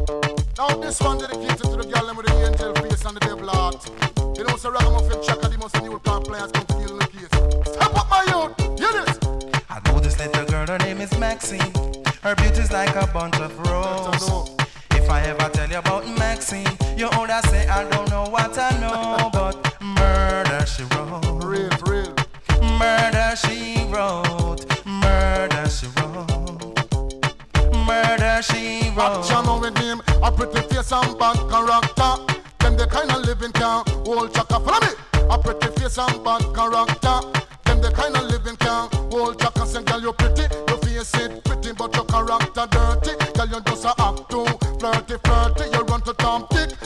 Now this one dedicated to the girl with the angel face and the devil heart. You know, so Ragamuffin Chaka, the most new compliance come to deal in the case. Step up my youth, hear this. I know this little girl, her name is Maxine. Her beauty's like a bunch of roses. If I ever tell you about Maxine, you older say I don't know what I know, but murder she wrote. Real. Murder she wrote. Murder she wrote. Murder she wrote. Action with him, a pretty face and bad character. Them the kind of living can hold Chaka. Follow me. A pretty face and bad character. Them the kind of living can hold Chaka. Say, girl, you pretty, your face it pretty, but your character dirty. Girl, you just a act too flirty. You run to Tom Dick